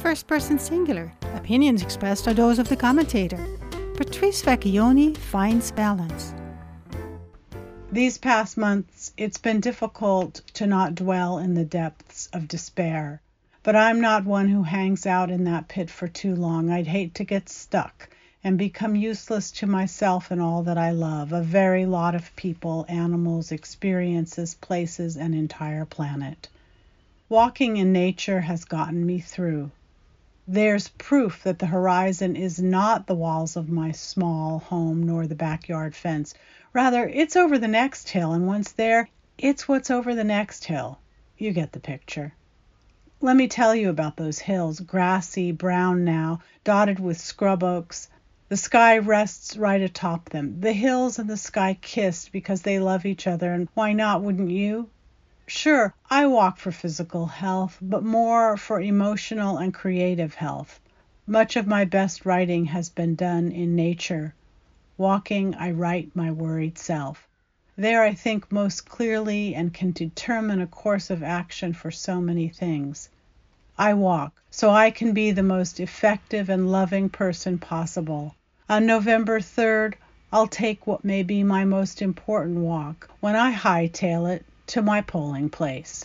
first person singular. Opinions expressed are those of the commentator. Patrice Vecchione finds balance. These past months, it's been difficult to not dwell in the depths of despair. But I'm not one who hangs out in that pit for too long. I'd hate to get stuck and become useless to myself and all that I love, a very lot of people, animals, experiences, places, and entire planet. Walking in nature has gotten me through. There's proof that the horizon is not the walls of my small home nor the backyard fence. Rather, it's over the next hill, and once there, it's what's over the next hill. You get the picture. Let me tell you about those hills, grassy, brown now, dotted with scrub oaks. The sky rests right atop them. The hills and the sky kissed because they love each other, and why not, wouldn't you? Sure, I walk for physical health, but more for emotional and creative health. Much of my best writing has been done in nature. Walking, I write my worried self. There I think most clearly and can determine a course of action for so many things. I walk so I can be the most effective and loving person possible. On November 3rd, I'll take what may be my most important walk when I hightail it to my polling place.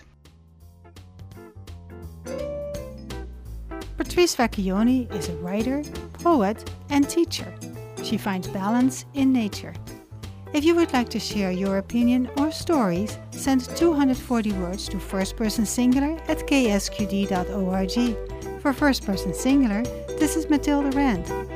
Patrice Vecchione is a writer, poet, and teacher. She finds balance in nature. If you would like to share your opinion or stories, send 240 words to firstpersonsingular@ksqd.org. For First Person Singular, this is Mathilde Rand.